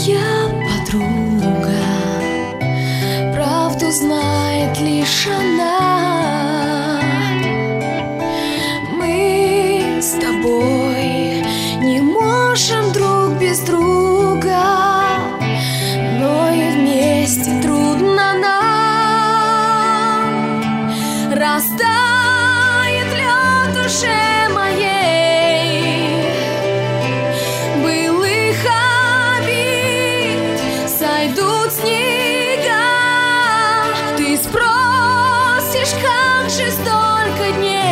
моя подруга, правду знает лишь она. Мы с тобой не можем друг без друга, но и вместе трудно нам. Растает лед в душе моей, былых обид сойдут снега. Ты спросишь, как же столько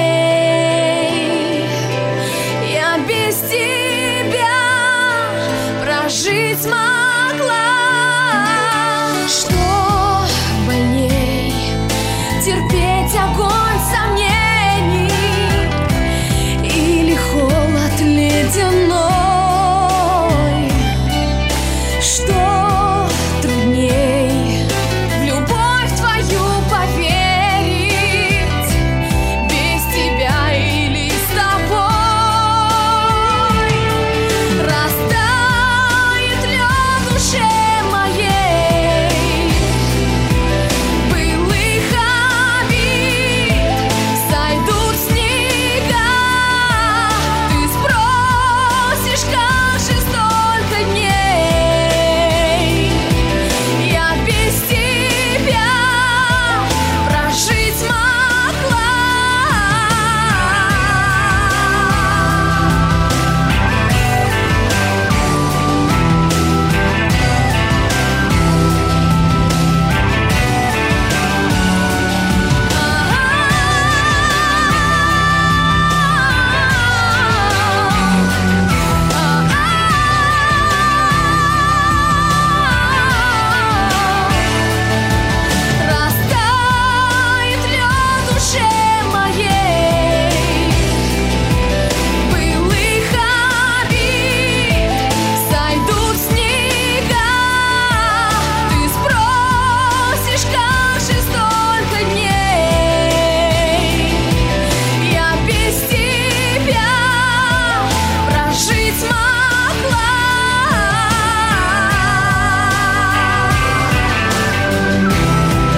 дней я без тебя прожить смогу?